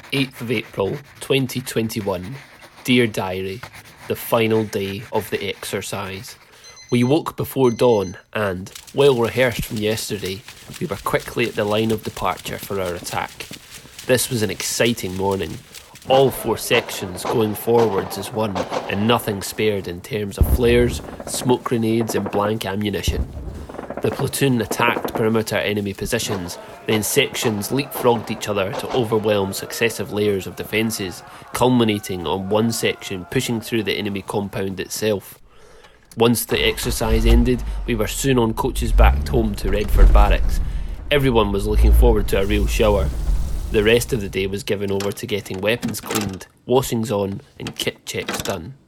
8th of April 2021. Dear Diary, the final day of the exercise. We woke before dawn and, well rehearsed from yesterday, we were quickly at the line of departure for our attack. This was an exciting morning. All 4 sections going forwards as one, and nothing spared in terms of flares, smoke grenades and blank ammunition. The platoon attacked perimeter enemy positions, then sections leapfrogged each other to overwhelm successive layers of defences, culminating on one section pushing through the enemy compound itself. Once the exercise ended, we were soon on coaches back home to Redford Barracks. Everyone was looking forward to a real shower. The rest of the day was given over to getting weapons cleaned, washings on and kit checks done.